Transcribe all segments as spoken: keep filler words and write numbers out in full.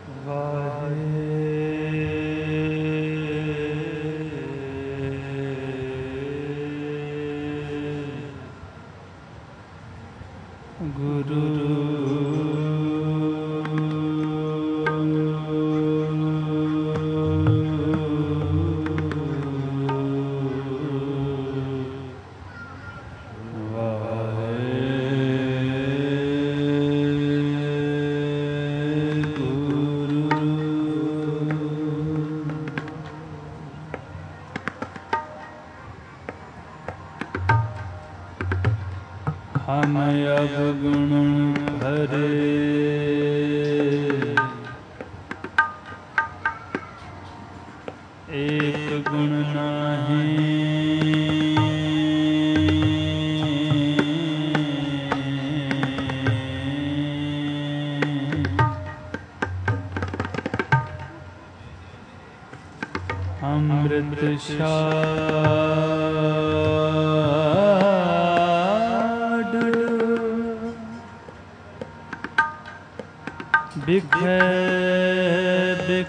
हम अवगुण भरे एक गुण नाही, अमृत बिख बिख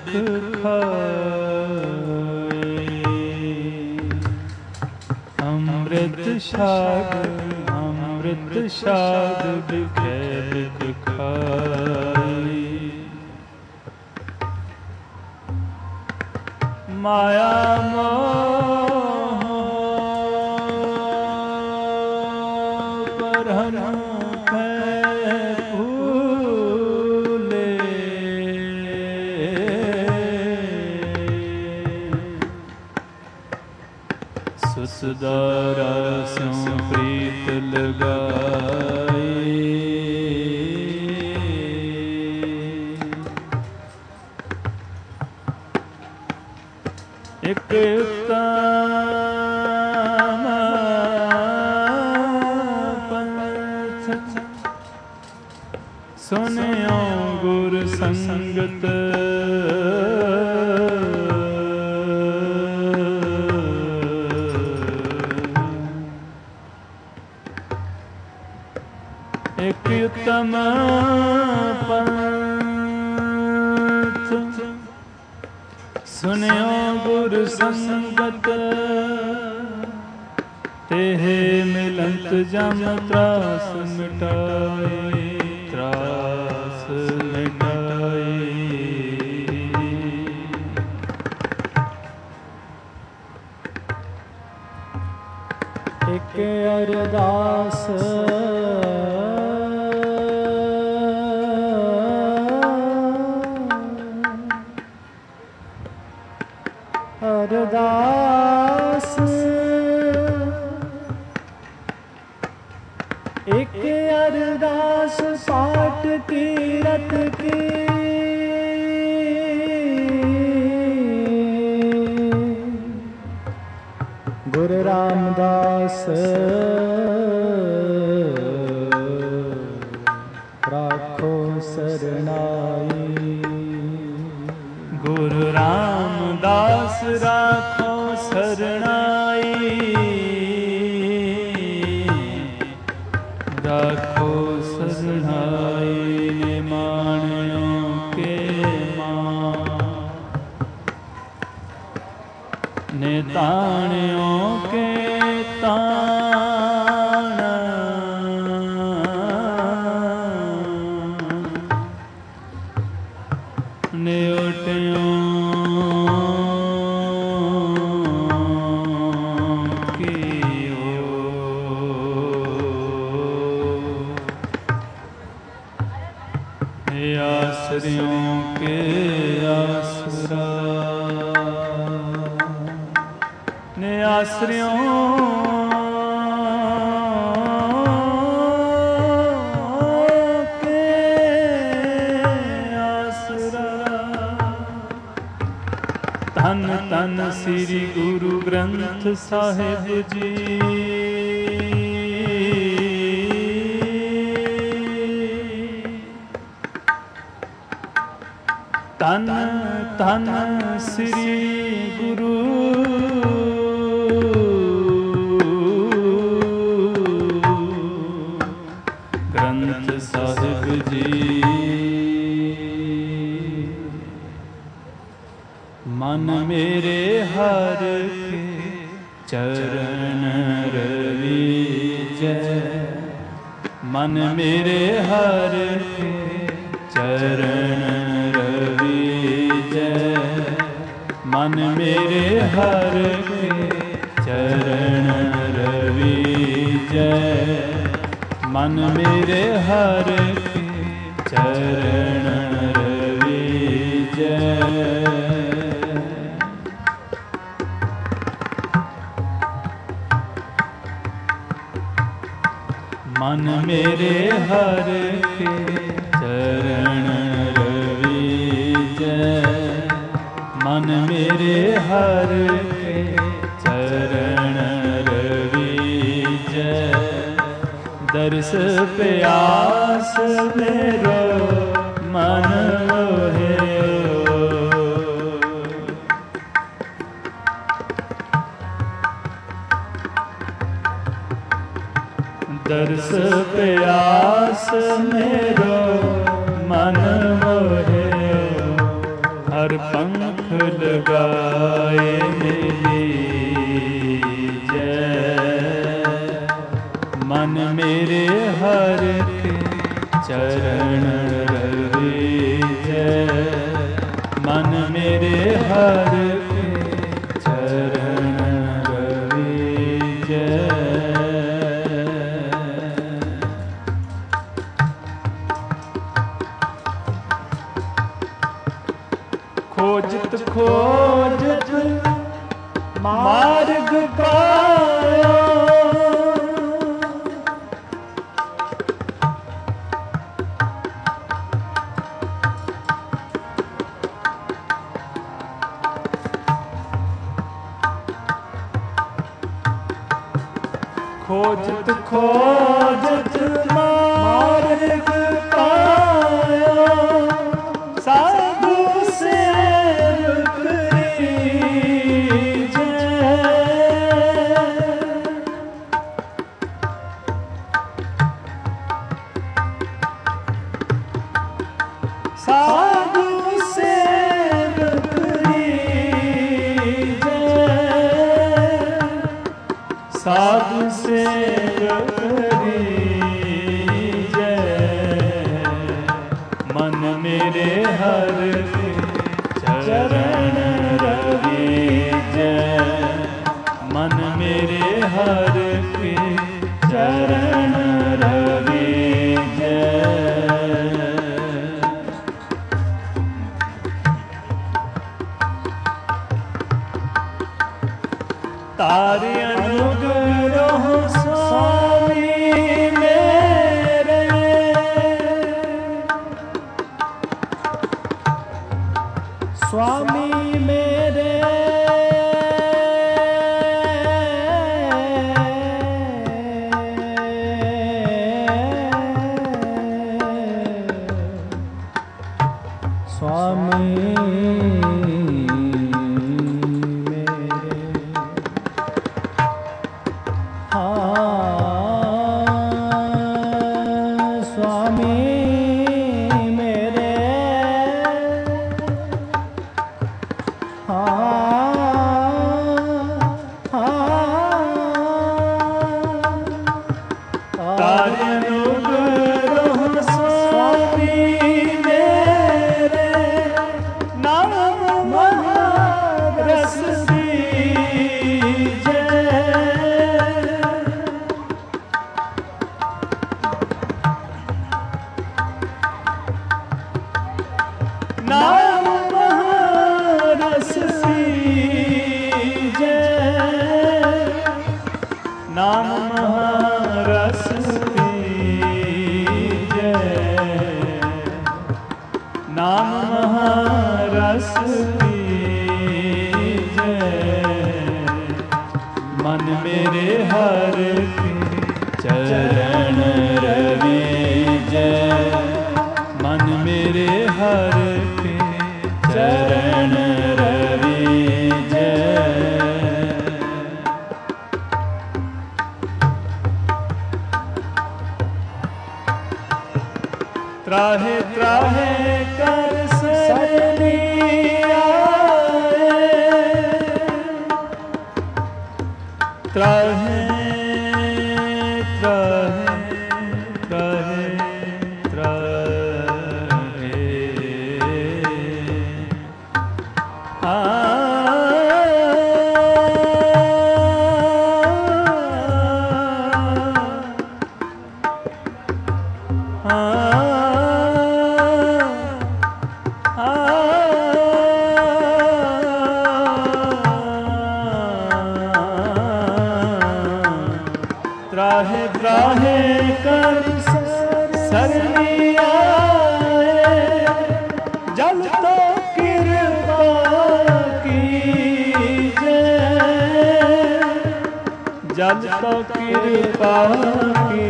खाए, अमृत शाद अमृत शाद बिख बिख खाए, माया मोह पर हम सुदारा स्यों प्रीत लगाई, एक उत्तम पंथ सुनियो गुर संगत, एक उत्तम पंथ सुनियो गुर संगत, तेहे मिलंत जम त्रास मिटाए, त्रास मिटाए, एक अरदास अरदास, एक अरदास पाठ कीरत की, गुरु रामदास राखो सरनाई, गुरु रामदास राखो सरनाई, राखो सरनाई, निमाणियों के मां निताणियों के ताण, निउटियों आसरियों के आसरा, ने आसरियों के आसरा, धन धन श्री गुरु ग्रंथ साहिब जी, धन धन श्री गुरु ग्रंथ साहिब जी, मन मेरे हर के चरण रविजय। मन मेरे हर के चरण रविजय। मन मेरे हर के चरण रविजय। मन मेरे हर के चरण रविजय। मन मेरे हर के चरण रविजय। मन मेरे हर के चरण रविजय। दर्श प्यास मेरो मन मोहे। दर्श प्यास मेरो मन मोहे। हर पंख लगाए मिली जय। मन मेरे हर के चरण रविजय। मन मेरे हर के चरण रविजय। खोजत खोजत मार्ग पाया। खोजत खोजत मार्ग पाया। साधु से साधु सेवक जय। साधु सेवक जय। मन मेरे हर के चरण रविजय। मन मेरे हर के चरण रविजय। तारे अनुग्रह स्वामी मेरे। स्वामी मेरे स्वामी नाम महारस जय। नाम महारस जय। नाम महारस जय। मन मेरे हर के चरण रविजय। मन मेरे हर के चरण रविजय। त्राहे त्राहे कर सरनी आए। जल तो कृपा की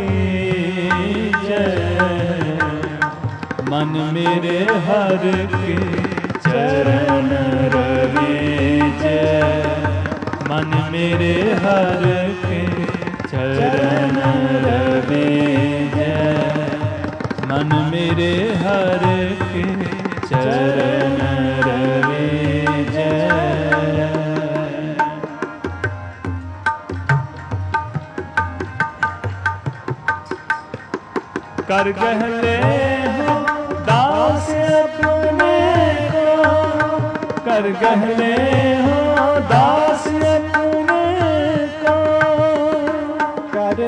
जय, मन मेरे हर के चरण रवि जय, मन मेरे हर के चरण रवि जय, मन मेरे हर के चरण रवि जय। कर गहले हो दास अपने को, कर गहले हो दास अपने को, कर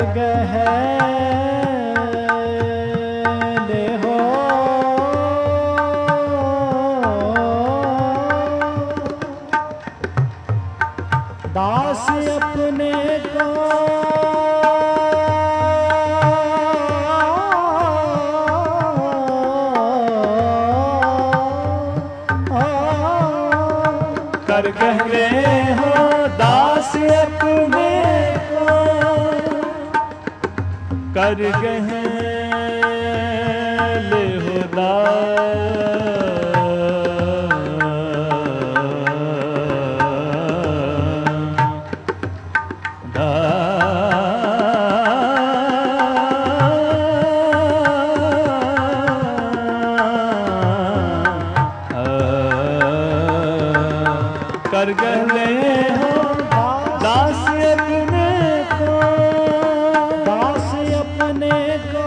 गहले हो दास अपने को, कर गहले हो दास अपने को, कर गहले हो कर गहले हो दास अपने को, दास अपने को,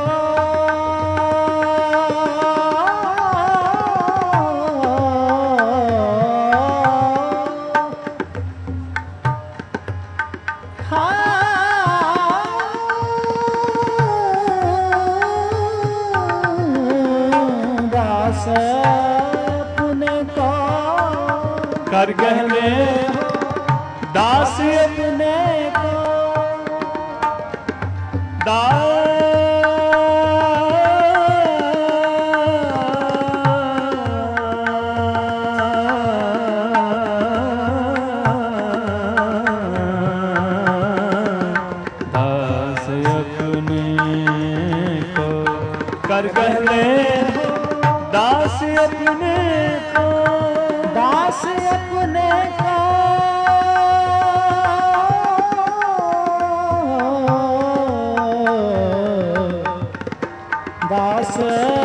दास अपने को, कर गहले हो दास अपने को, दास अपने को, कर गहले हो दास अपने को, दास अपने को, दास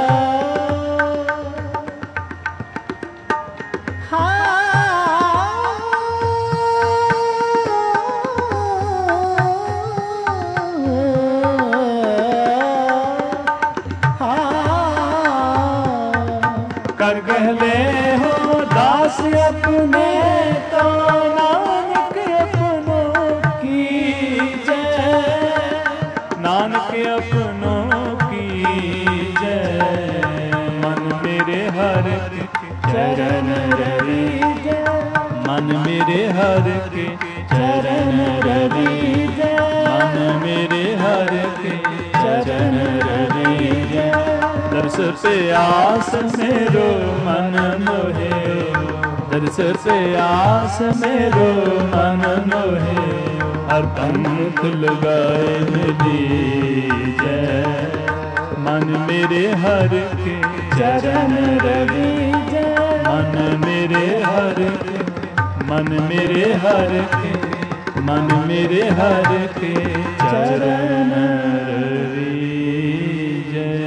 कर गहले हो दास अपने को, नानक अपनों की जय, नानक अपनों की जय, मन मेरे हर के चरण रवि जय, मन मेरे हर के चरण रवि जय, मन मेरे हर के चरण रवि जय। दर्श पे आस मेरो मन मोहे, दर्श पे आस मेरो मन मोहे, हर पंथ लगाए मिली जय, मन मेरे हर के चरण रवि जय, मन मेरे हर के, मन मेरे हर के, मन मेरे हर के चरण रवि जय।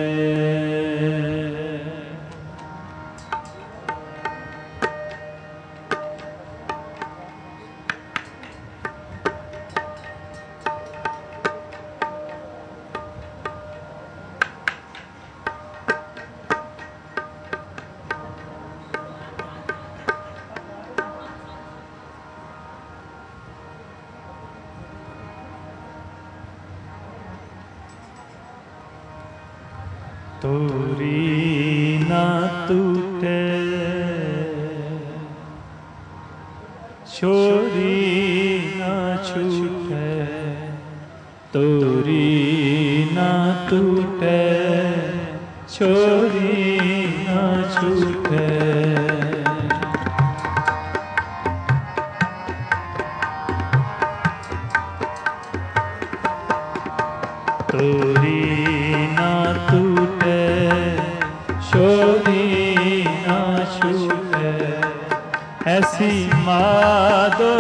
तोरी ना टूटे छोरी ना छूटे, तोरी ना टूटे छोरी ना छूटे, ऐसी मादो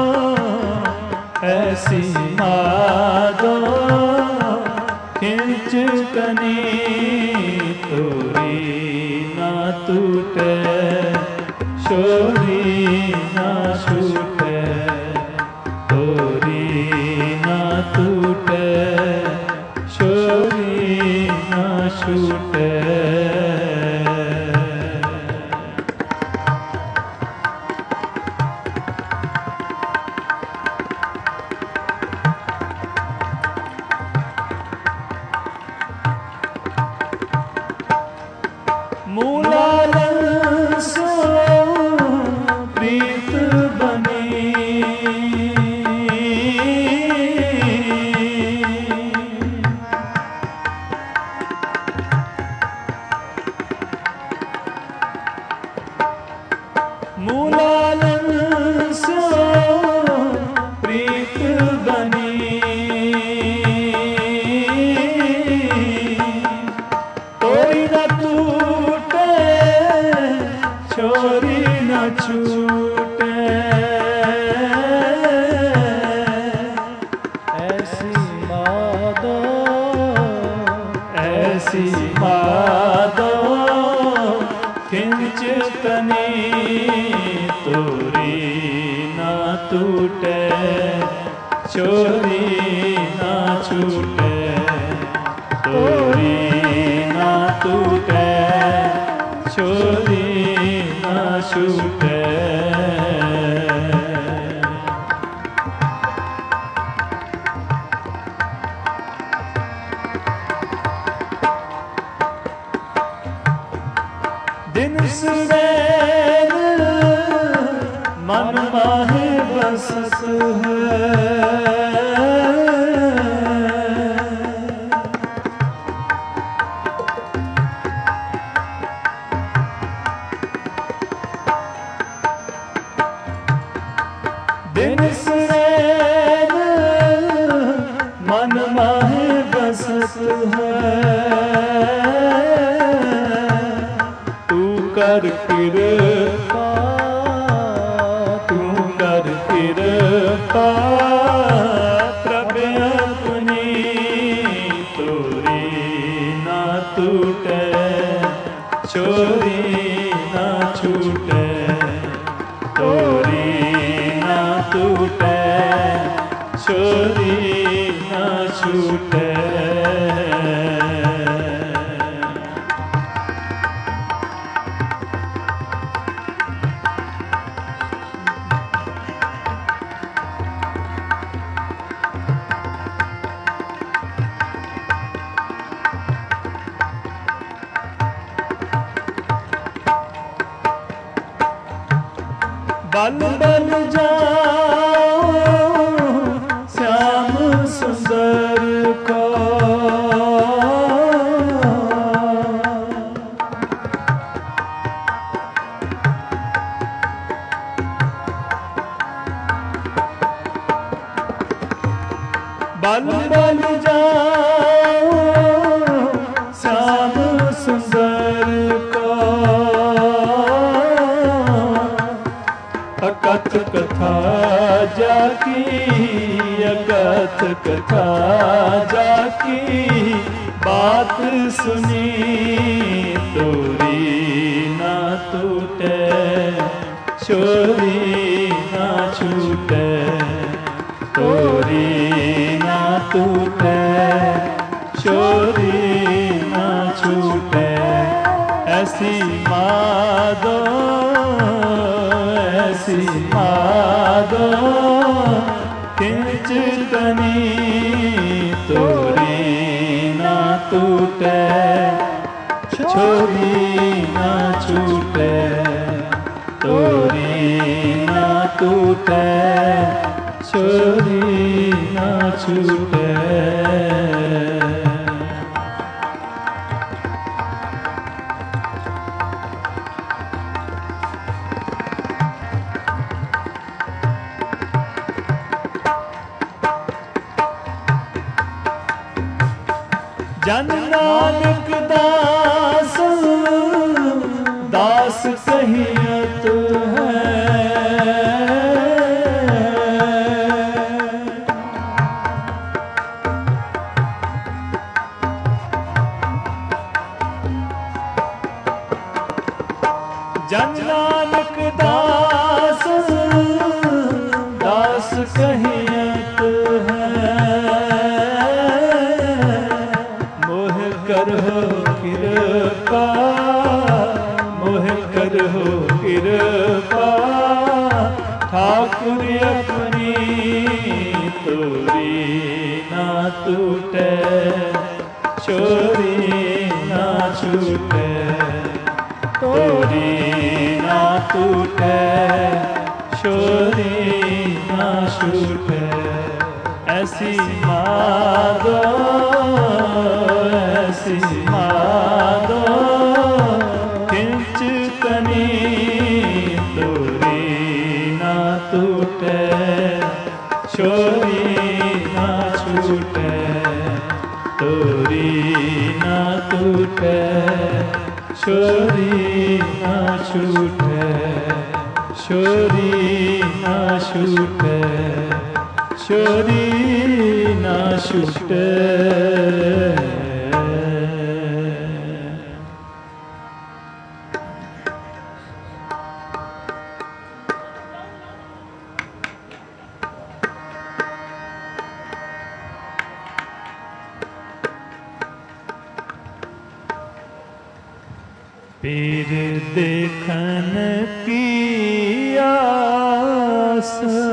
ऐसी मादो खिंच कनी तोरी ना टूटे छोरी ना छूटे तोरी ना टूटे छोरी ना छूटे। मूलालन सो प्रीत बनी मूलालन सो प्रीत बनी तोरी न टूटे छोरी न छूटे ऐसी मादो ऐसी मादो खिंच तनी तोरी ना टूटे छोरी ना छूटे तोरी ना टूटे छोरी ना छूटे। दिन सुबह मन माहे बसत है दिन सुबह मन माहे बसत है कर कृपा तू कर कृपा प्रभु अपनी तोरी ना टूटे छोरी ना छूटे तोरी ना टूटे छोरी ना छूटे। बल बल जाओ श्याम सुंदर को बल बल जाओ श्याम सुंदर को अकथ कथा जाकी अकथ कथा जाकी बात सुनी तोरी ना टूटे छोरी ना छूटे तोरी ना टूटे छोरी ना छूटे। ऐसी मादो ऐसी मादो खिंच तनी तोरी ना टूटे छोरी ना छूटे तोरी ना टूटे छोरी ना छूटे। जन नानक दास दास कहियत है जन नानक दास दास कहियत है, मोह करहो कृपा, मोह करहो कृपा, ठाकुर अपनी तोरी ना टूटे, छोरी ना छूटे, तोरी ना टूटे, छोरी ना छूटे। ऐसी मादो, ऐसी मादो, किंच तनी तोरी ना टूटे, छोरी ना छूटे, तोरी ना टूटे, छोरी ना छूटे, छोरी ना छूटे, छोरी ना छूटे। पीर देखन की आस,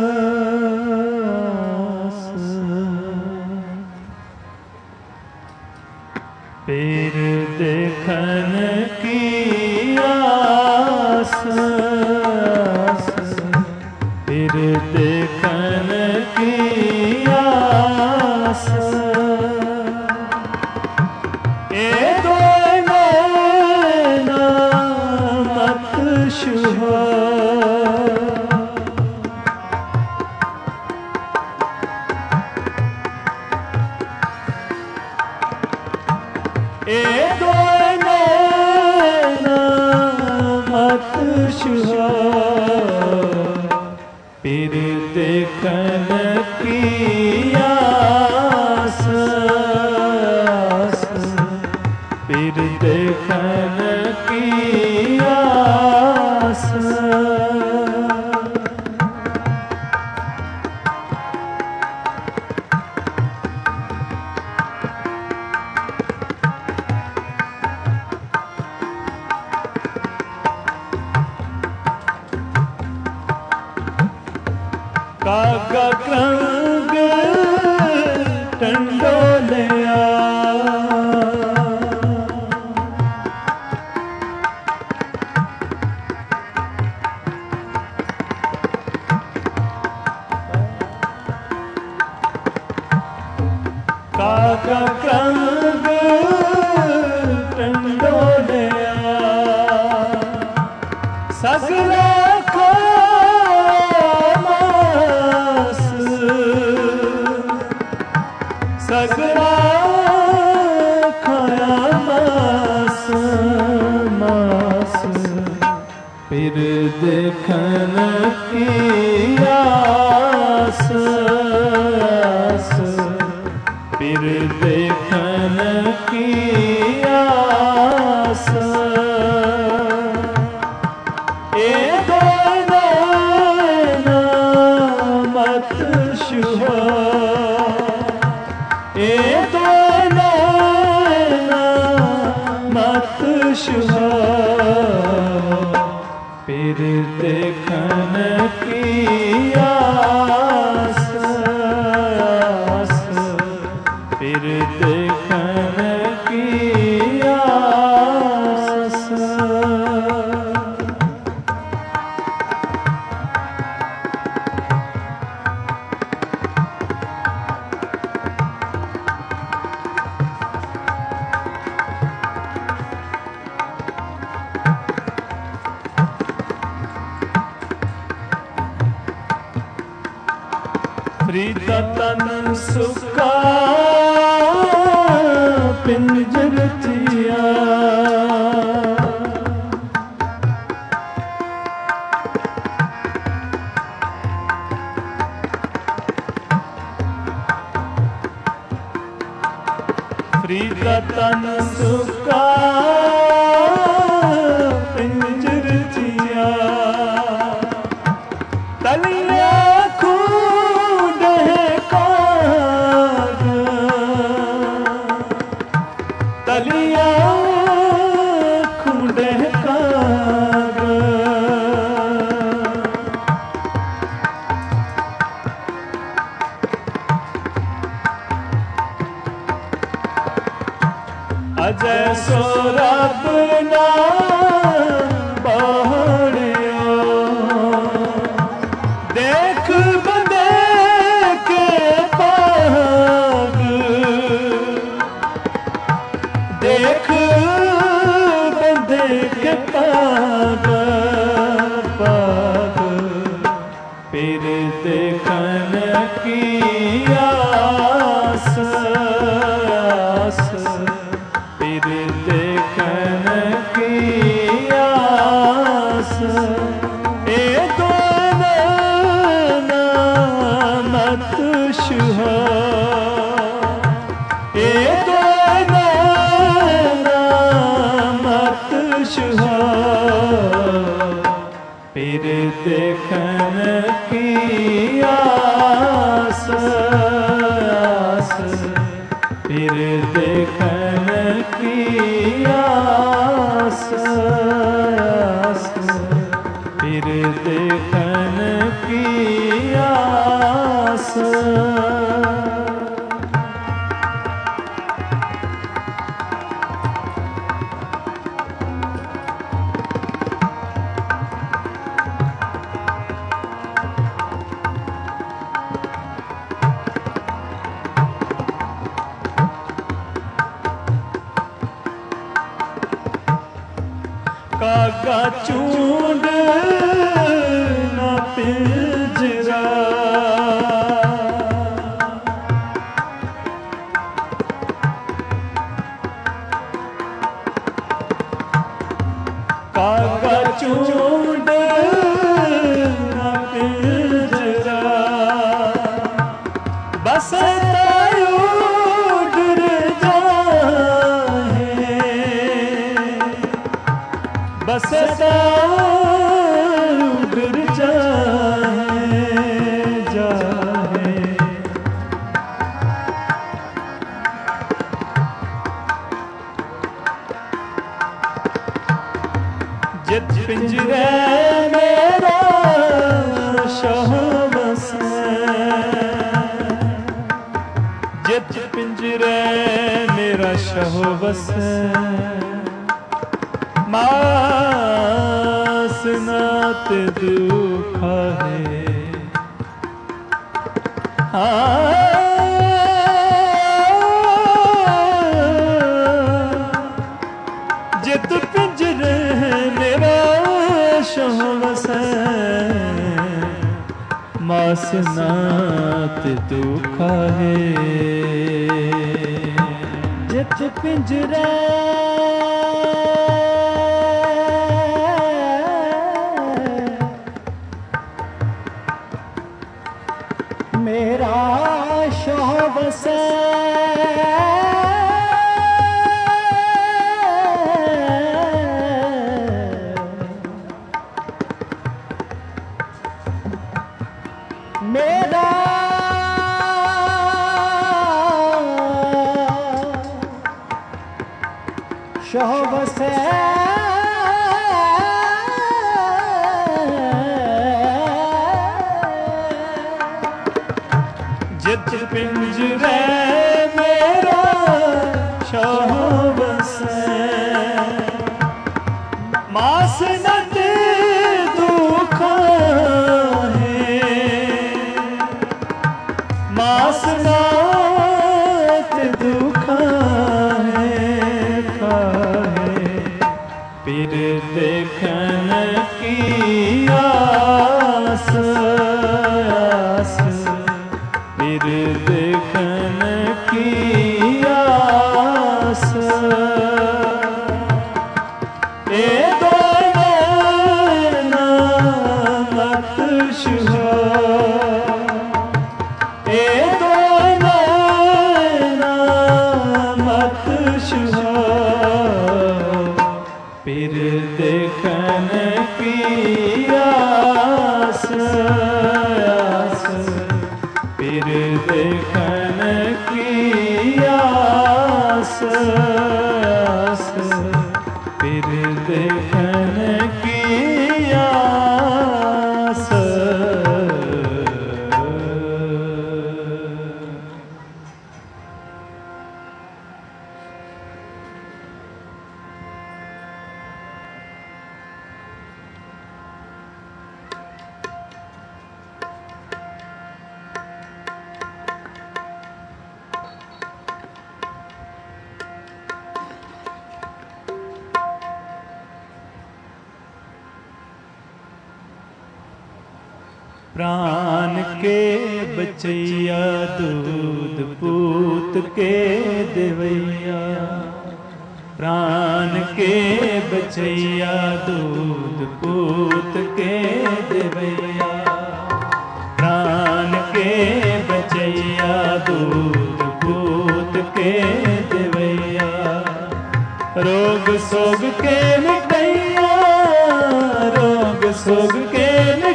पीर देखन की आस, पीर देखन की आस, ए दो ए दो नैना मत छुआ, पीर देखन की आस, पीर देखन की आस, कागा क्रंग टंडोलिया, कागा क्रंग टंडोलिया, सगला सगरा खाया मास, मास, पीर देखन की आस, पीर देखन की आस, ए दो नैना मत छुआ, ए दो नैना मत छुआ, पीर देखन की आस, पीर देखन की आस। फरीदा तन सुका पिंजर थिया, फरीदा तन सुका पिंजर थिया, देखन की आस आस, फिर देखन की आस आस, फिर देखन की आस। कागा चूंड न पिंजरा, कागा चूंड न पिंजरा, बस बसता उड़ जाए जाए, जित पिंजरे मेरा शाह बसे, जित पिंजरे मेरा शाह बसे, मास नात दुखा है। जित पिंजरे मेरा शाह बसे, मास नात दुखा है। जित पिंजरे मेरा शाह बसे, मेरा शाह बसे, जित पिंजरे मेरा शाह बसे, मास नत दुखा है, मास नात दुखा है खाए, फिर देखन की आस आस, फिर देखन की आस। ए दोनों नामत शुहा, ए दोनों नामत शुहा, फिर देखन की आस आस, फिर देखन की आस आस, फिर देखन की आस। प्राण के बचैया दूध पूत के देवैया, प्राण के बचैया दूध पूत के देवैया, प्राण के बचैया दूध पूत के देवैया, रोग सोग के मिटैया, रोग सोग के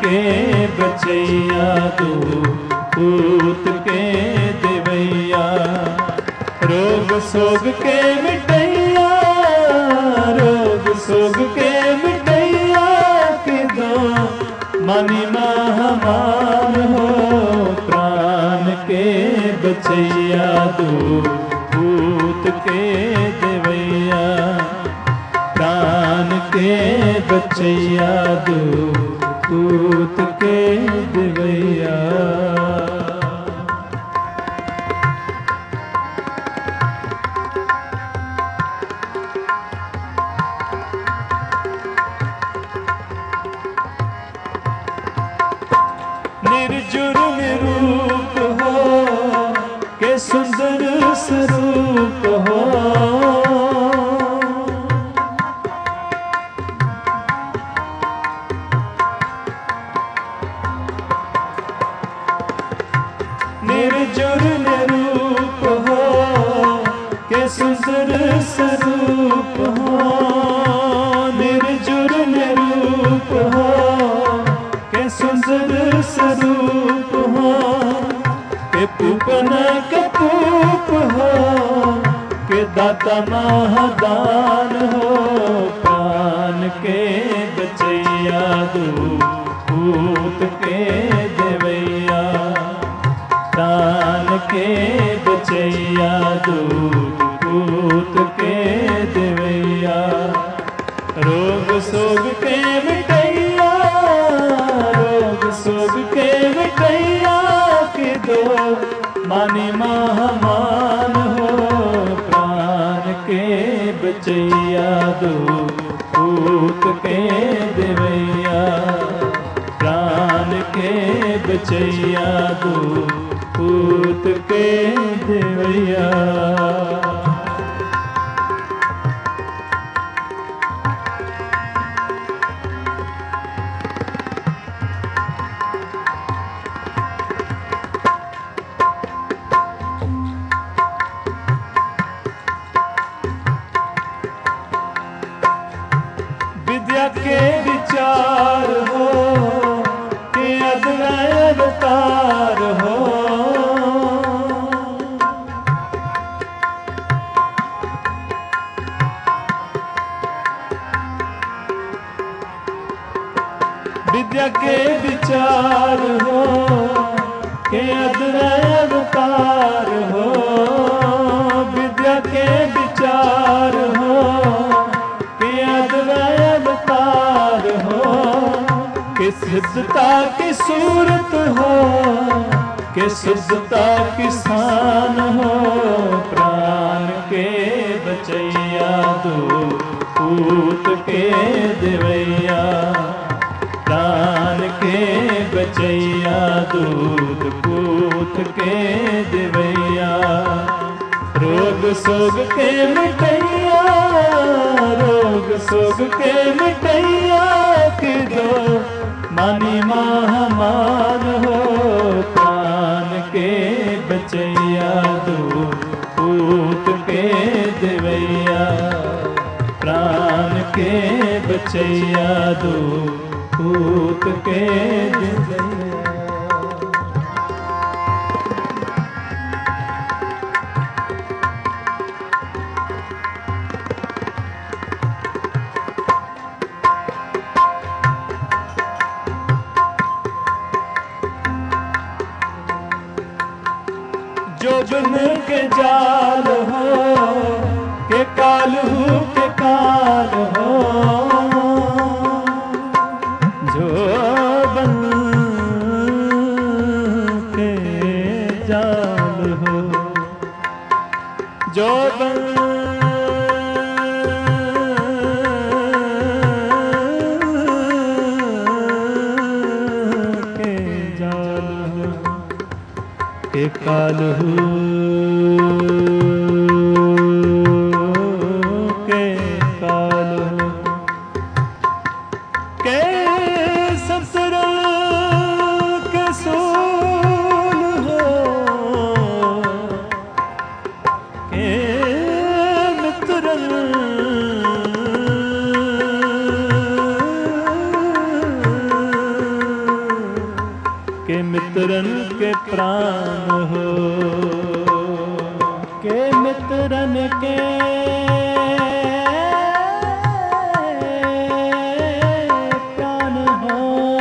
के बचैया दूत के देवैया, रोग सोग के मिटैया, रोग सोग के मिटैया के दो मानी महामान हो, प्राण के बचैया दूत के देवैया, प्राण के बचैया दूत के देवैया। निर्जुर निरूप हो के सुंदर स्वरूप हो, निर्जुर निरूप हो के सुंदर स्वरूप हो, निर्जुर निरूप हो के सुंदर स्वरूप हो, के पूपन के पूप हो के दाता महादान हो, प्राण के बचैया दूत के देवैया, प्राण के बचैया दूत के देवैया, रोग सोग के मिटैया, रोग सोग के मिटैया के दो मानी महामान हो, प्राण के बचैया दूत के देवैया, प्राण के बचैया दूत के देवैया। विद्या के विचार हो के अद्वैत अवतार हो, विद्या के विचार हो के अद्वैत अवतार हो, विद्या के विचार हो के अद्वैत अवतार हो, कि सिद्धता की सूरत हो कि सिद्धता की शान हो, प्राण के बचैया दूत के देवैया, प्राण के बचैया दूत के देवैया, रोग सोग के मिटैया, रोग सोग के मिटैया के दो मानी महामान हो, प्राण के बचैया दूत के देवैया, प्राण के बचैया दूत के देवैया। जोबन के जाल हो के कालू के काल हो, जोबन के जाल हो, जोबन के जाल हो के कालू के काल हो, के ससुर के सोल हो, के मित्र मित्रन के प्राण हो, के मित्रन के प्राण हो।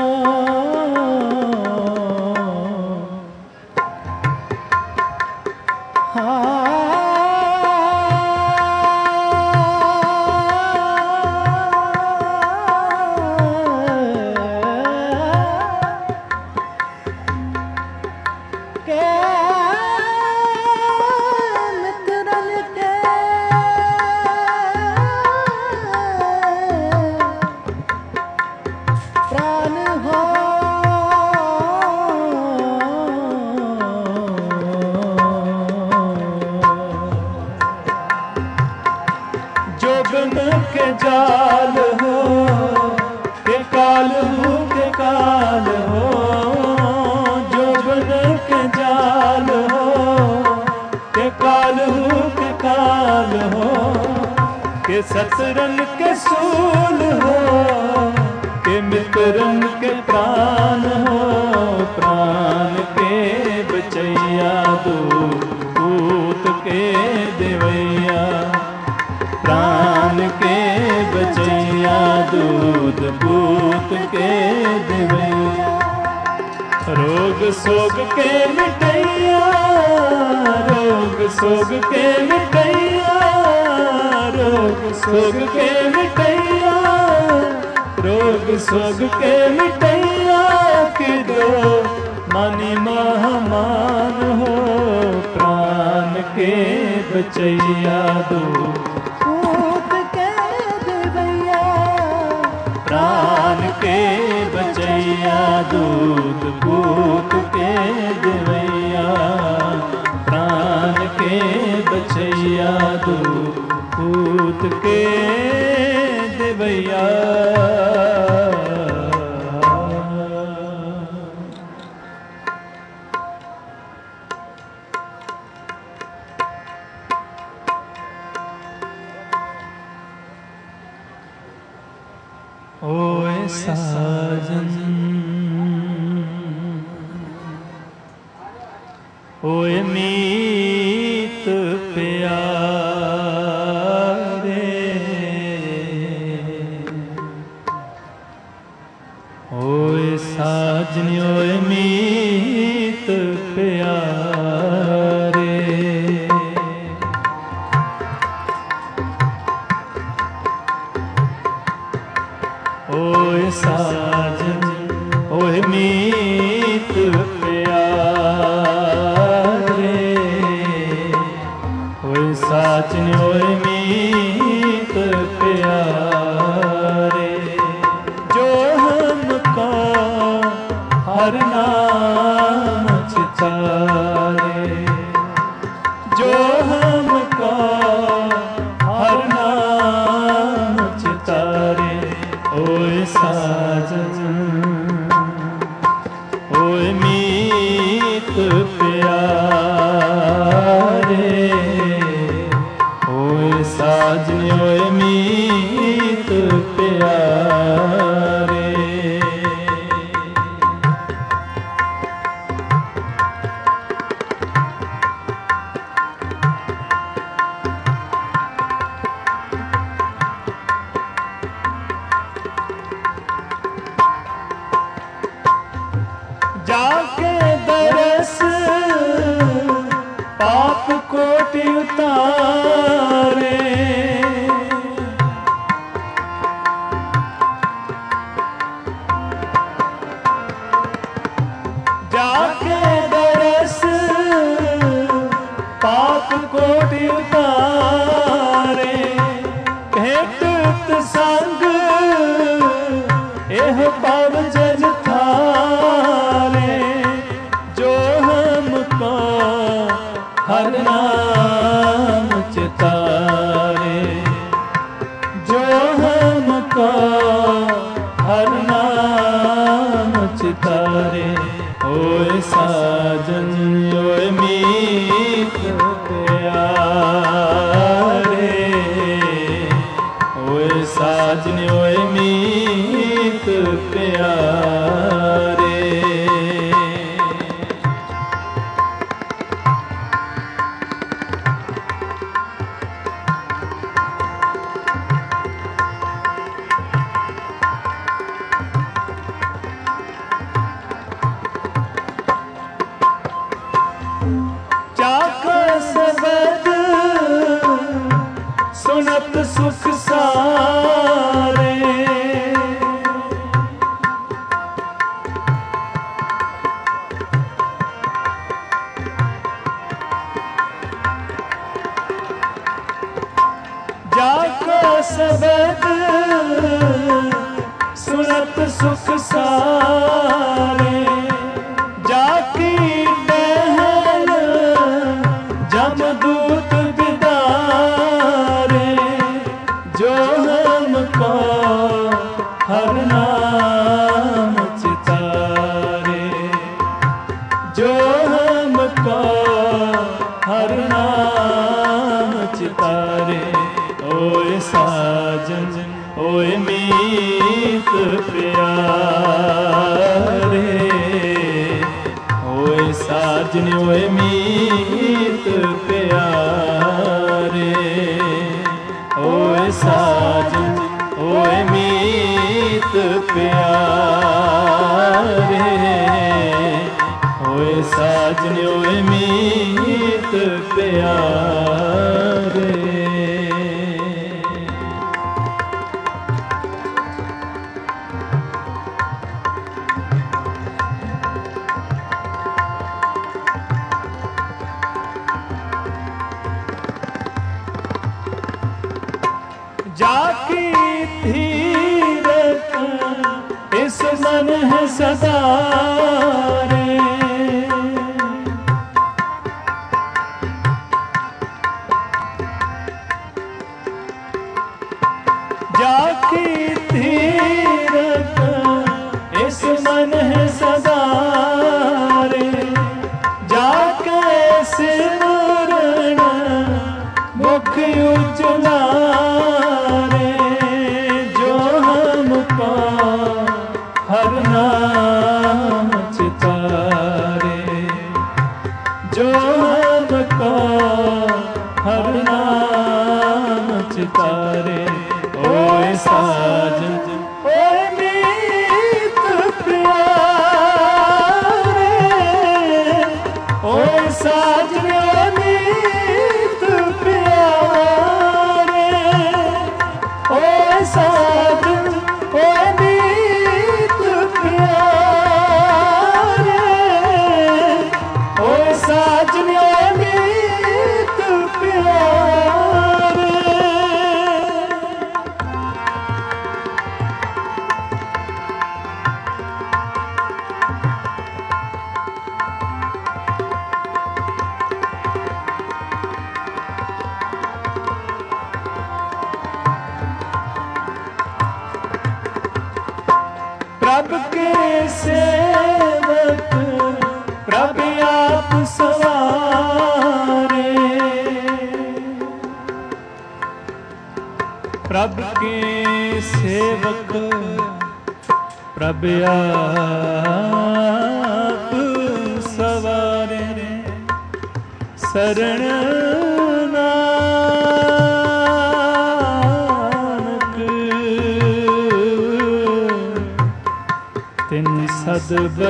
के जाल हो, के काल हो, के काल हो, जोबन के जाल हो, के काल हो, के काल हो, के सतरन के सूल हो, के मित्रन के प्राण हो, प्राण के बचैया दूत के देवैया, प्राण के बचैया दूध पूत के देवैया, रोग सोग के मिटैया, रोग सोग के मिटैया, रोग सोग के मिटैया, रोग सोग के मिटैया, कि दो मानी महामान हो, प्राण के बचैया दूध प्राण के बचैया दूध पूत के देवैया, प्राण के बचैया दूध पूत के देवैया। ओए साजन, ओए मीत प्यारे, ओए साजन, ओए मीत प्यारे, ओए साजन, ओए मीत प्यारे, ओए साजन, ओए मीत प्यारे, जो हमको हर नाम चितारे, जो हमको हर नाम चितारे, ओए साजन, ओए मीत प्यारे, ओए साजन, ओए मीत प्यारे। जाके दरस पाप कोटि उतारे, जाके दरस पाप कोटि उतारे, भेंट संग एह पाव जन थारे, जो हमको हर नाम चितारे, जो हमको हर नाम चितारे, ओए साजन, ओए मीत प्यारे, ओए साजन, ओए मीत प्यारे। सारे जाकी टहल जमदूत बिदारे जो हमको हर नाम चितारे जो हमको हर नाम चितारे। ओए साजन ओए मीत प्यारे ओए साजन ओए मीत प्यारे ओए साजन ओए मीत प्यारे ओए साजन ओए मीत प्यारे। जाकी धीरत इस मन है सदा रे जाकी धीरत इस मन है सदा रे जाके सिमरन मुख उजला हर नाम चितारे जो हमको हर नाम चितारे। ओए साजन ओए मीत प्यारे ओए साजन ओए मीत प्यारे ओए साजन ओए प्रभ के सेवक प्रभ आप सवारे प्रभ के सेवक प्रभ आप सवारे शरण तिन सद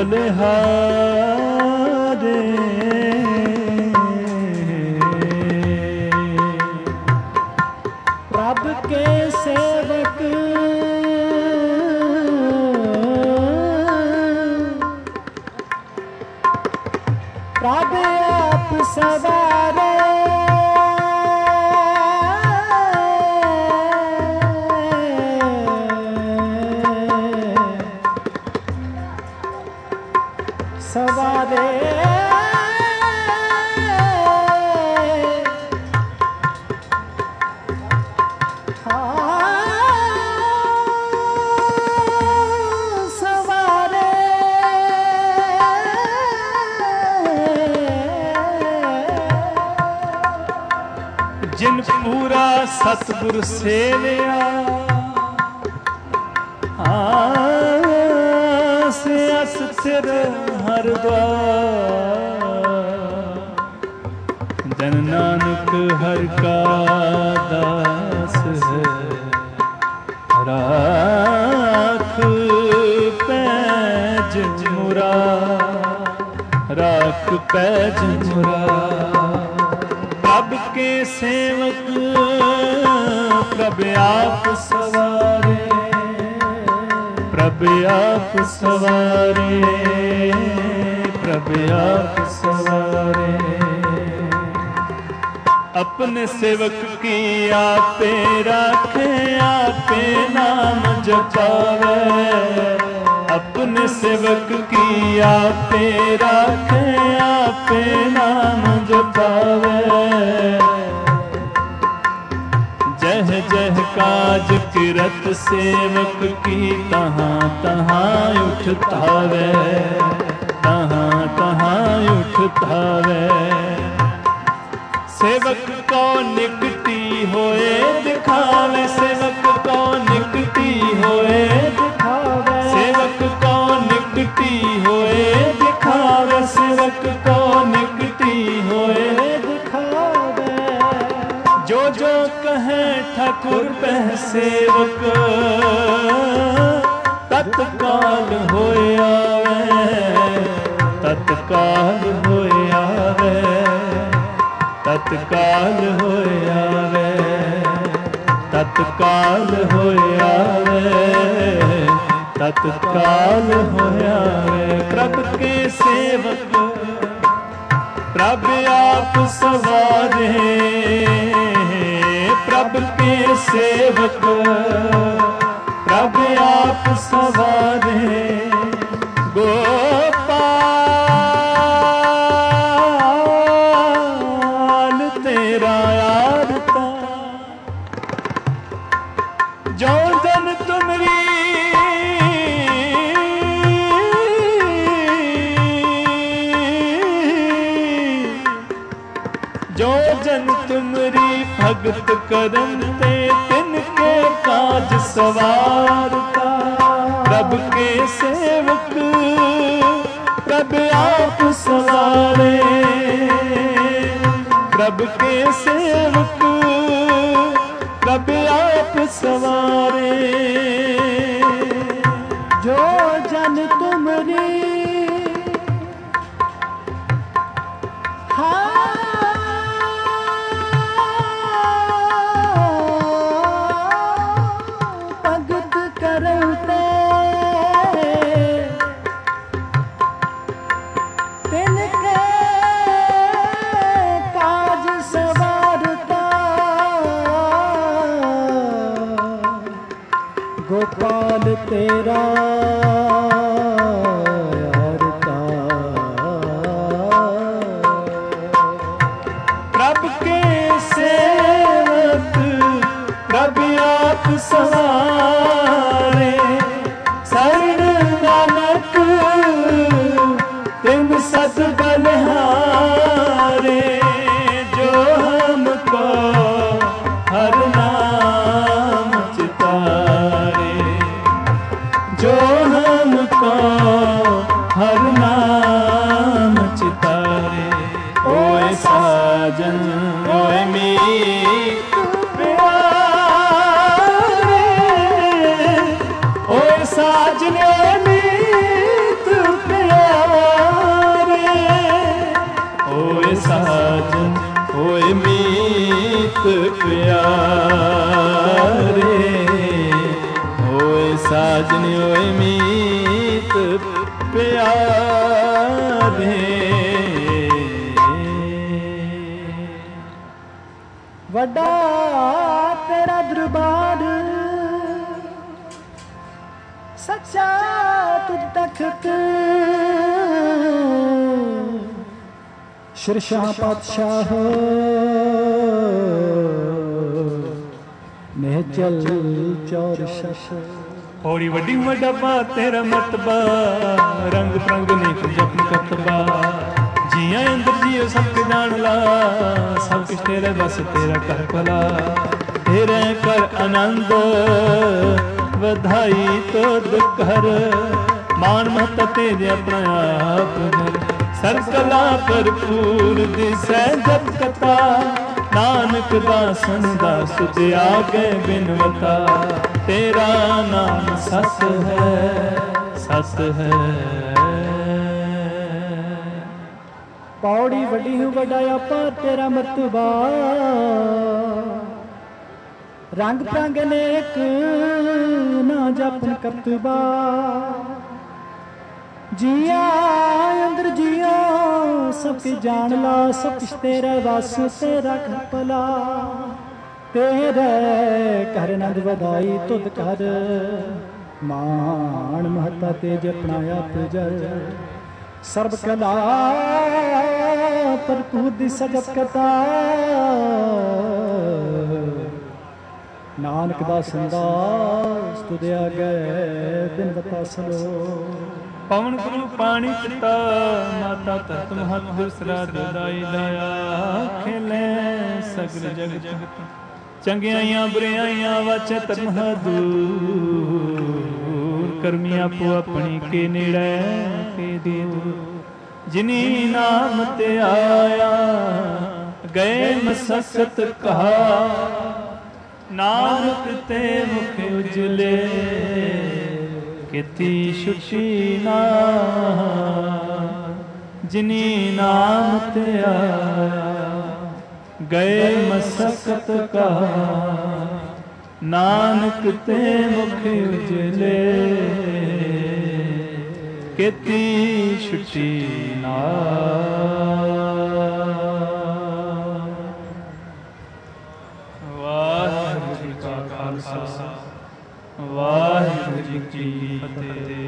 बलिहारे प्रभ के सेवक प्रभ आप सवारे सवारे सवारे जिन पूरा सतगुर सेविया आस अस सिर हर द्वार जन नानक हर का दास है राख पैज मुरा राख पैज मुरा। प्रभ के सेवक प्रभ आप सवारे प्रभ आप सवारे प्रभ आप सवारे अपने सेवक की आपे राखे आपे नाम जपावे अपने सेवक की आपे राखे आपे नाम जपावे। जह जह काज किरत सेवक की तहाँ तहाँ उठतावे तहाँ तहाँ उठतावे। सेवक को निकटी होए दिखावे सेवक को निकटी होए दिखावे सेवक को निकटी होए दिखावे सेवक को निकटी होए दिखावे। जो जो कहे ठाकुर पह सेवक तत्काल होए आवे तत्काल होए आवे तत्काल होए आवे तत्काल होए आवे तत्काल होए आवे। प्रभु के सेवक प्रभु आप सवारे प्रभु के सेवक प्रभु आप सवारे। गोपाल तेरा आरता जो जन तुमरी जो जन तुमरी भगत करते तिनके काज सवारता। प्रभु के सेवक प्रभु आप सवारे प्रभु के सेवक प्रभु आप सवारे। जो जन तुमरी गोपाल तेरा आरता। प्रभु के सेवक प्रभु आप सवारे शरण नानक तिन सत बलिहारे। जो हमको हर नाम चितारे जो हमको हर नाम चितारे। ओए साजन ओए मीत प्यारे ओए साजन ओए मीत प्यारे ओए साजन ओए मीत प्यारे ओए साजन ओए मीत प्यारे। वड्डा तेरा दरबार सच्चा तुझ तख्त शिरशाह पातशाह निहचल चौर शश। होड़ी वड्डी वड्डा तेरा मतबा रंग रंग नेक जपन कतबा। जिया अंदर जियो सब जान ला सब कुछ तेरे बस तेरा कर भला। तेरे कर आनंद बधाई तुद कर मान महता तेरे अपना आप घर। सरकला भरपूर दिसै जप कथा नानक दासन दास ते आगे बिनवता। तेरा नाम सस है सस है। पौड़ी वड्डी हूँ वड्डाया पर तेरा मर्तबा रंग प्रंग नेक ना जपन करतबा। जिया अंदर जिया सब कुछ जान ला सब कुछ तेरा वास तेरा घर भला। तेरे कर नंद वधाई तुद कर ਮਾਣ ਮਹਤਾ ਤੇਜ ਆਪਣਾ ਆਪ ਜਰ ਸਰਬ ਕਲਾ ਭਰਪੂਰ ਦੀ ਸਜਤ ਕਤਾ ਨਾਨਕ ਦਾ ਸੰਦਾਸ ਤੁਧਿਆ ਗਏ ਦਿਨ ਬਤਾਸਲੋ ਪਵਨ ਗੁਰੂ ਪਾਣੀ ਪਿਤਾ ਮਾਤਾ ਧਰਤ ਮਹਤ ਦੂਸਰਾ ਦਾਈ ਦਾਇਆ ਖੇਲੇ ਸਗਲ ਜਗਤ ਚੰਗਿਆਈਆਂ ਬੁਰਿਆਈਆਂ ਵਾਚੈ ਧਰਮ ਦੂਰ ਕਰਮੀ ਆਪੋ ਆਪਣੀ ਕੇ ਨੇੜੇ ਕੇ ਦੂਰ ਜਿਨੀ ਨਾਮ ਤੇ ਆਇਆ ਗਏ ਮਸਕਤ ਕਹਾ ਨਾਨਕ ਤੇ ਮੁਖ ਉਜਲੇ ਕੀਤੀ ਛੁਟੀ ਨਾ ਜਿਨੀ ਨਾਮ ਤੇ ਆਇਆ ਗਏ ਮਸਕਤ ਕਹਾ ਨਾਨਕ ਤੇ ਮੁਖ ਉਜਲੇ ਕੀਤੀ ਛੁਟੀ ਨਾ ਵਾਹਿਗੁਰੂ ਜੀ ਕਾ ਖਾਲਸਾ ਵਾਹਿਗੁਰੂ ਜੀ ਕੀ ਫਤਿਹ।